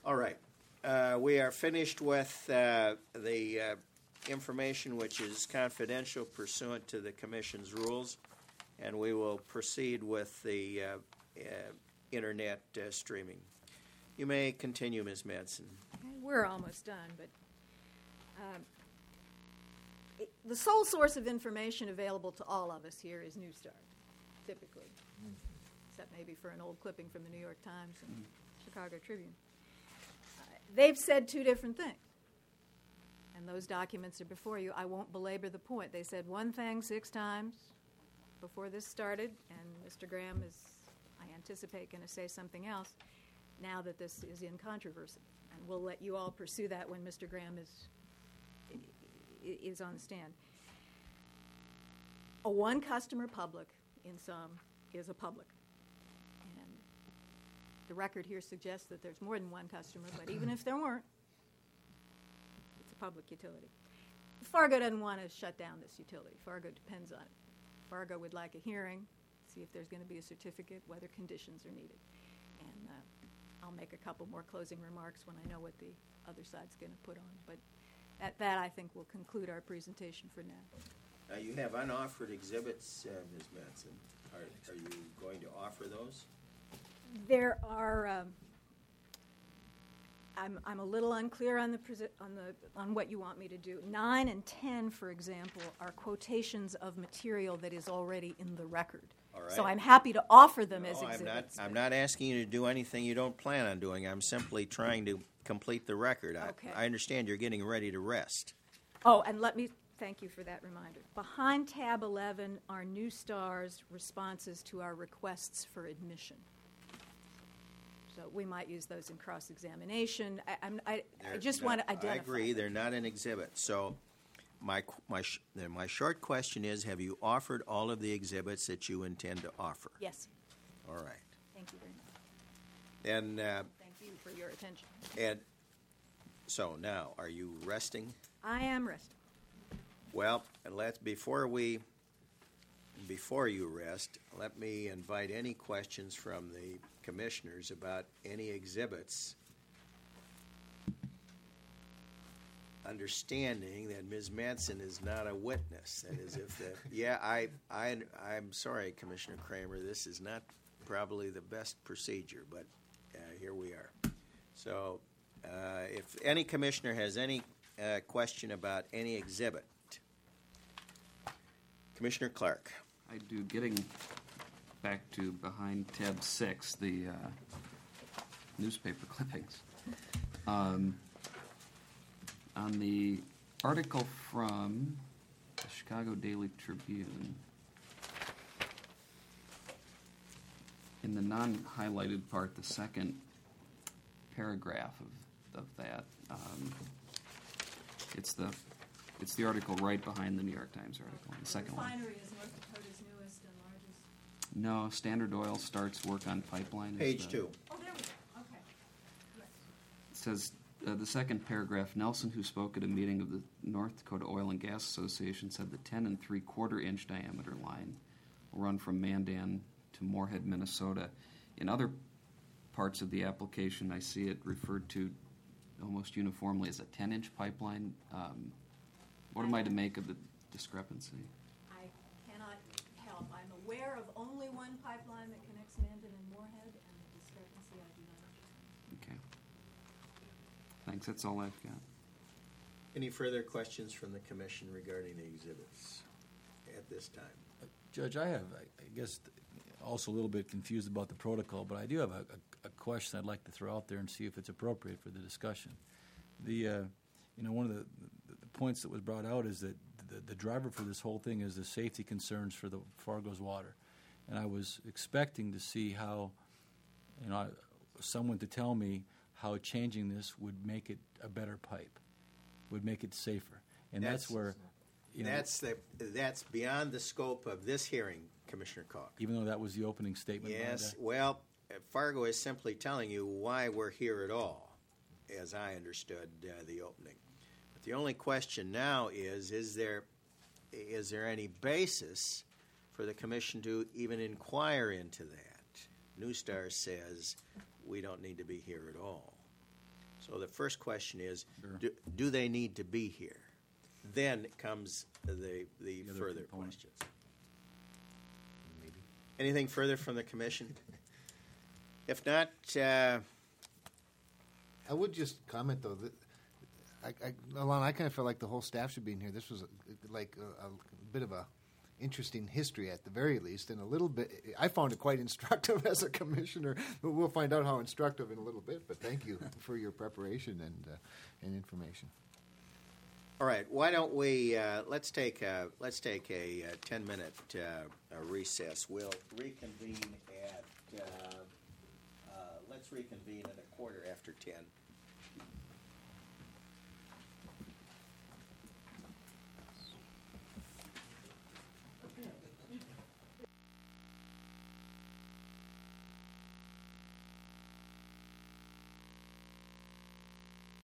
All right. We are finished with the information which is confidential pursuant to the Commission's rules, and we will proceed with the Internet streaming. You may continue, Ms. Madsen. Okay, we're almost done, but the sole source of information available to all of us here is News Star, typically, except maybe for an old clipping from the New York Times and Chicago Tribune. They've said two different things, and those documents are before you. I won't belabor the point. They said one thing 6 times before this started, and Mr. Graham is, I anticipate, going to say something else now that this is in controversy. And we'll let you all pursue that when Mr. Graham is on the stand. A one-customer public, in sum, is a public. And the record here suggests that there's more than one customer, but even if there weren't, it's a public utility. Fargo doesn't want to shut down this utility. Fargo depends on it. Fargo would like a hearing, see if there's going to be a certificate, whether conditions are needed. And I'll make a couple more closing remarks when I know what the other side's going to put on. But that, I think, will conclude our presentation for now. You have unoffered exhibits, Ms. Madsen. Are you going to offer those? There are. I'm a little unclear on what you want me to do. 9 and 10, for example, are quotations of material that is already in the record. All right. So I'm happy to offer them as exhibits. I'm not asking you to do anything you don't plan on doing. I'm simply trying to complete the record. Okay. I understand you're getting ready to rest. Oh, and let me thank you for that reminder. Behind tab 11 are New Star's responses to our requests for admission. So we might use those in cross-examination. I just want to identify. I agree. They're not an exhibit. So my short question is, have you offered all of the exhibits that you intend to offer? Yes. All right. Thank you very much. And thank you for your attention. And so now, are you resting? I am resting. Well, before you rest, let me invite any questions from the commissioners about any exhibits, understanding that Ms. Madsen is not a witness. That is, I'm sorry, Commissioner Kramer, this is not probably the best procedure, but here we are. So if any commissioner has any question about any exhibit, Commissioner Clark. I do. Getting back to behind tab 6, the newspaper clippings. On the article from the Chicago Daily Tribune, in the non-highlighted part, the second paragraph of that, it's the article right behind the New York Times article, the second one. Refinery is North Dakota's newest and largest. No, Standard Oil starts work on pipeline. Page 2. Oh, there we go. Okay. Yes. It says, the second paragraph, Nelson, who spoke at a meeting of the North Dakota Oil and Gas Association, said the 10 3/4-inch diameter line will run from Mandan to Moorhead, Minnesota. In other parts of the application, I see it referred to almost uniformly as a 10-inch pipeline. What am I to make of the discrepancy? I cannot help. I'm aware of only one pipeline that connects Mandan and Moorhead, and the discrepancy I do not understand. Okay. Thanks. That's all I've got. Any further questions from the commission regarding the exhibits at this time? Judge, I guess, also a little bit confused about the protocol, but I do have a question I'd like to throw out there and see if it's appropriate for the discussion. One of the points that was brought out is that the driver for this whole thing is the safety concerns for the Fargo's water. And I was expecting to see how, someone to tell me how changing this would make it a better pipe, would make it safer. And that's where, that's beyond the scope of this hearing, Commissioner Koch. Even though that was the opening statement. Yes, well, Fargo is simply telling you why we're here at all, as I understood the opening. But the only question now is there any basis for the commission to even inquire into that? New Star says we don't need to be here at all. So the first question is, Sure. do they need to be here? Then comes the other further component. questions. Anything further from the commission? If not, I would just comment though that Alon, I kind of feel like the whole staff should be in here. This was a bit of a interesting history at the very least, and a little bit. I found it quite instructive as a commissioner. But we'll find out how instructive in a little bit. But thank you for your preparation and information. all right. Why don't we let's take a 10-minute recess. We'll reconvene at let's reconvene at 10:15.